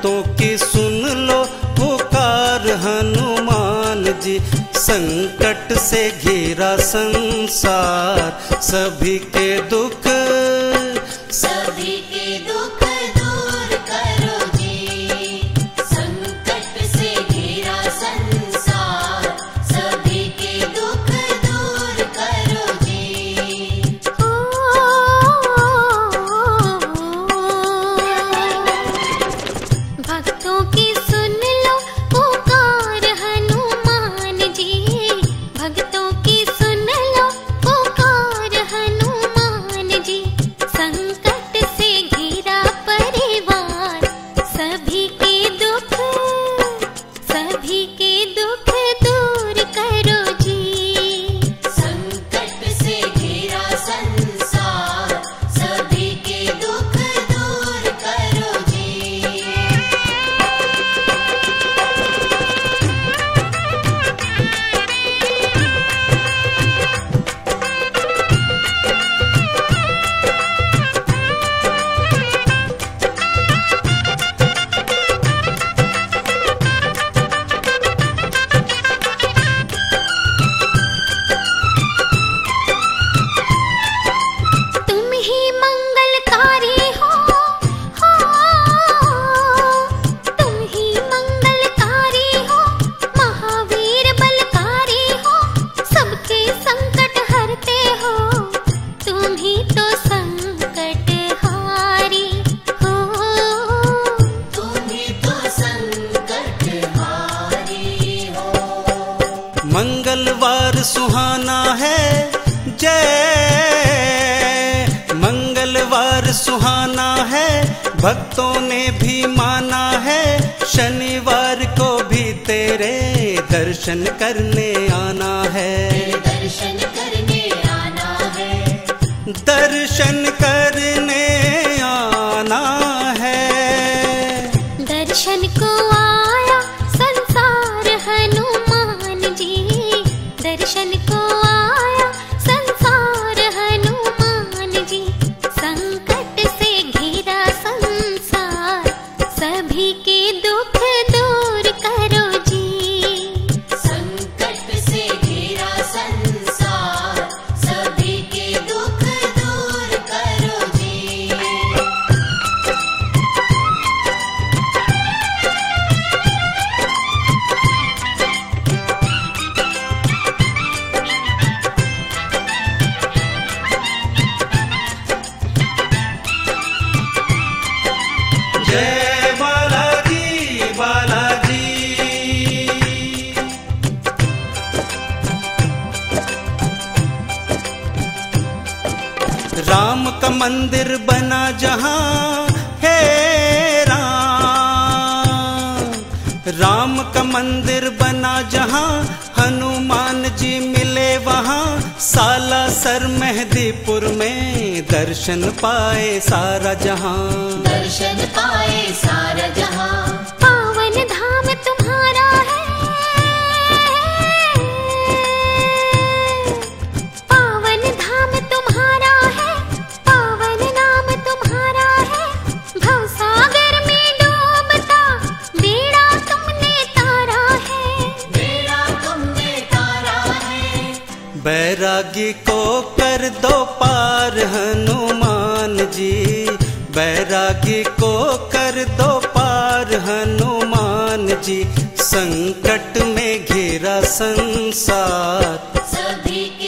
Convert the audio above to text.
भक्तों की सुन लो पुकार हनुमान जी। संकट से घिरा संसार, सभी के दुख दूर करो जी। संकट से घिरा संसार, सभी के दुख दूर करो जी। भक्तों की सुन लो पुकार हनुमान जी। भक्तों की सुन लो पुकार हनुमान जी। संकट से घिरा परिवार, सभी के दुख दूर करो जी। संकट से घिरा संसार, सभी के दुख दूर करो जी। तुम ही मंगलकारी हो, तुम ही मंगलकारी हो, महावीर बलकारी हो, सबके संकट हरते हो, तुम ही तो संकट हारी हो। तुम ही तो संकट हारी हो। मंगलवार सुहाना है, जय मंगलवार सुहाना है, भक्तों ने भी माना है। शनिवार को भी तेरे दर्शन करने आना है। दर्शन करने आना है। दर्शन करने आना है। दर्शन को आया संसार हनुमान जी। दर्शन को आया संसार हनुमान जी। संकट से घिरा संसार, सभी के दुख दूर करो जी। संकट से घिरा संसार, सभी के दुख दूर करो जी। जय बालाजी बालाजी। राम का मंदिर बना जहां है राम का मंदिर बना जहां, हनुमान जी मिले वहां। सालासर मेहदीपुर में दर्शन पाए सारा जहां। दर्शन पाए सारा जहां। पावन धाम तुम्हारा है, पावन धाम तुम्हारा है, पावन नाम तुम्हारा है। भवसागर में डूबता बेड़ा तुमने तारा है। बेड़ा तुमने तारा है। बैरागी को कर दो पार हनुमान जी। बैरागी को कर दो पार हनुमान जी। संकट में घिरा संसार, सभी के